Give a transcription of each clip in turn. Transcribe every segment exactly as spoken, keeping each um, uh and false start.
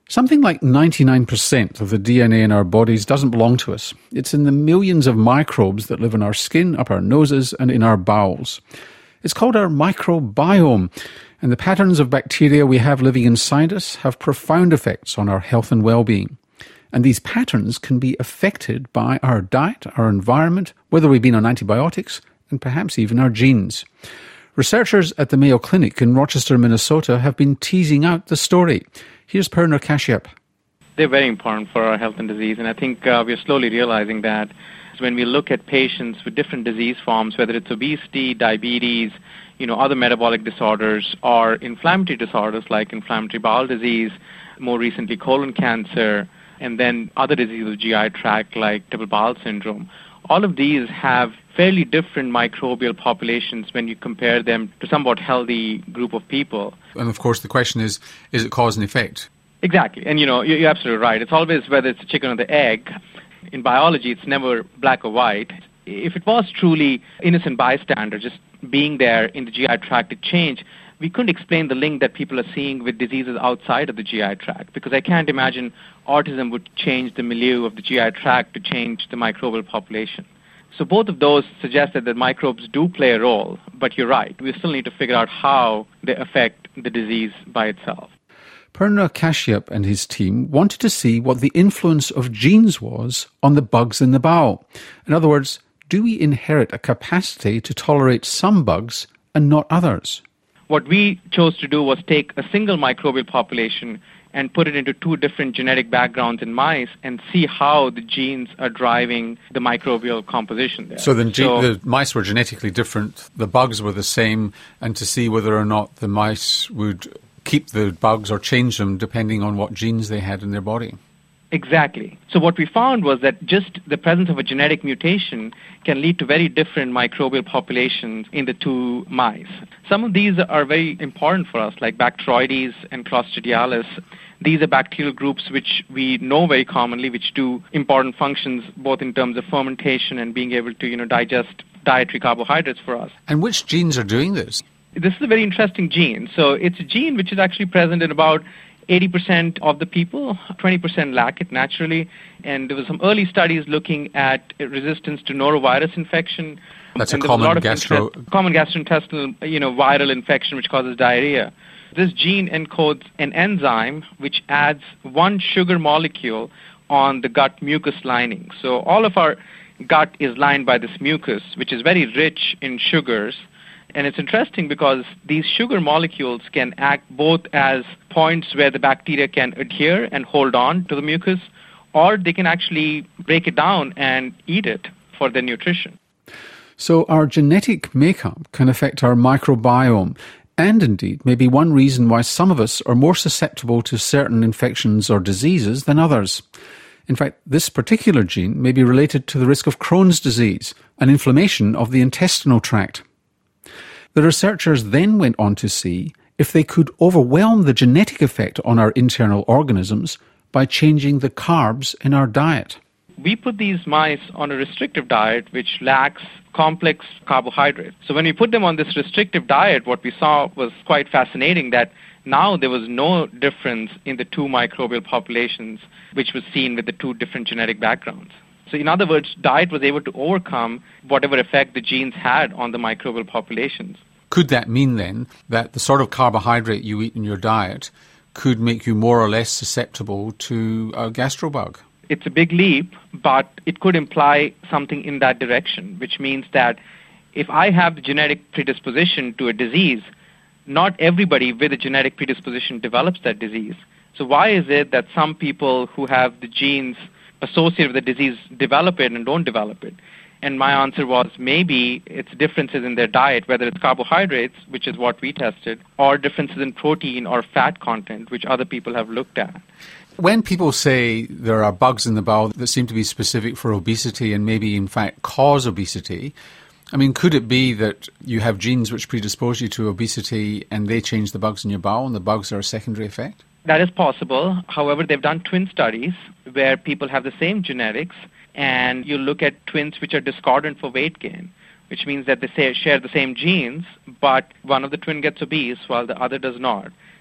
Something like ninety-nine percent of the D N A in our bodies doesn't belong to us. It's in the millions of microbes that live in our skin, up our noses and in our bowels. It's called our microbiome, and the patterns of bacteria we have living inside us have profound effects on our health and well-being. And these patterns can be affected by our diet, our environment, whether we've been on antibiotics, and perhaps even our genes. Researchers at the Mayo Clinic in Rochester, Minnesota have been teasing out the story. Here's Purna Kashyap. They're very important for our health and disease, and I think uh, we're slowly realizing that when we look at patients with different disease forms, whether it's obesity, diabetes, you know, other metabolic disorders, or inflammatory disorders like inflammatory bowel disease, more recently colon cancer, and then other diseases of the G I tract like double bowel syndrome, all of these have fairly different microbial populations when you compare them to somewhat healthy group of people. And of course the question is, is it cause and effect? Exactly. And you know, you're absolutely right. It's always whether it's the chicken or the egg. In biology, it's never black or white. If it was truly innocent bystander, just being there in the G I tract to change, we couldn't explain the link that people are seeing with diseases outside of the G I tract, because I can't imagine autism would change the milieu of the G I tract to change the microbial population. So both of those suggest that the microbes do play a role, but you're right, we still need to figure out how they affect the disease by itself. Purna Kashyap and his team wanted to see what the influence of genes was on the bugs in the bowel. In other words, do we inherit a capacity to tolerate some bugs and not others? What we chose to do was take a single microbial population and put it into two different genetic backgrounds in mice and see how the genes are driving the microbial composition there. So, then ge- so the mice were genetically different, the bugs were the same, and to see whether or not the mice would keep the bugs or change them depending on what genes they had in their body. Exactly. So what we found was that just the presence of a genetic mutation can lead to very different microbial populations in the two mice. Some of these are very important for us, like Bacteroides and Clostridialis. These are bacterial groups which we know very commonly, which do important functions both in terms of fermentation and being able to, you know, digest dietary carbohydrates for us. And which genes are doing this? This is a very interesting gene. So it's a gene which is actually present in about eighty percent of the people, twenty percent lack it naturally. And there were some early studies looking at resistance to norovirus infection. That's and a common a lot of gastro... interest, common gastrointestinal, you know, viral infection which causes diarrhea. This gene encodes an enzyme which adds one sugar molecule on the gut mucus lining. So all of our gut is lined by this mucus, which is very rich in sugars. And it's interesting because these sugar molecules can act both as points where the bacteria can adhere and hold on to the mucus, or they can actually break it down and eat it for their nutrition. So our genetic makeup can affect our microbiome, and indeed may be one reason why some of us are more susceptible to certain infections or diseases than others. In fact, this particular gene may be related to the risk of Crohn's disease, an inflammation of the intestinal tract. The researchers then went on to see if they could overwhelm the genetic effect on our internal organisms by changing the carbs in our diet. We put these mice on a restrictive diet which lacks complex carbohydrates. So when we put them on this restrictive diet, what we saw was quite fascinating, that now there was no difference in the two microbial populations which was seen with the two different genetic backgrounds. So in other words, diet was able to overcome whatever effect the genes had on the microbial populations. Could that mean then that the sort of carbohydrate you eat in your diet could make you more or less susceptible to a gastrobug? It's a big leap, but it could imply something in that direction, which means that if I have the genetic predisposition to a disease, not everybody with a genetic predisposition develops that disease. So why is it that some people who have the genes associated with the disease develop it and don't develop it? And my answer was maybe it's differences in their diet, whether it's carbohydrates, which is what we tested, or differences in protein or fat content, which other people have looked at. When people say there are bugs in the bowel that seem to be specific for obesity and maybe in fact cause obesity, I mean, could it be that you have genes which predispose you to obesity and they change the bugs in your bowel and the bugs are a secondary effect? That is possible. However, they've done twin studies where people have the same genetics, and you look at twins which are discordant for weight gain, which means that they say, share the same genes, but one of the twin gets obese while the other does not.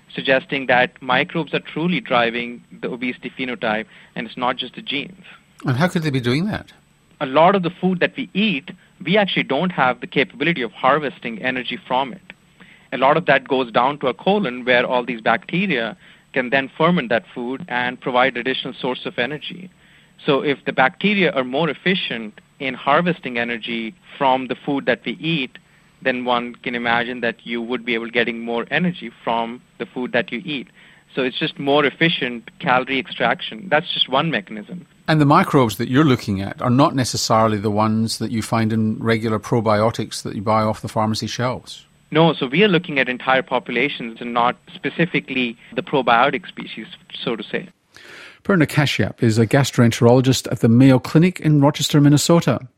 suggesting that microbes are truly driving the obesity phenotype and it's not just the genes. And how could they be doing that? A lot of the food that we eat, we actually don't have the capability of harvesting energy from it. A lot of that goes down to our colon, where all these bacteria can then ferment that food and provide additional source of energy. So if the bacteria are more efficient in harvesting energy from the food that we eat, then one can imagine that you would be able to getting more energy from the food that you eat. So it's just more efficient calorie extraction. That's just one mechanism. And the microbes that you're looking at are not necessarily the ones that you find in regular probiotics that you buy off the pharmacy shelves. No, so we are looking at entire populations and not specifically the probiotic species, so to say. Purna Kashyap is a gastroenterologist at the Mayo Clinic in Rochester, Minnesota.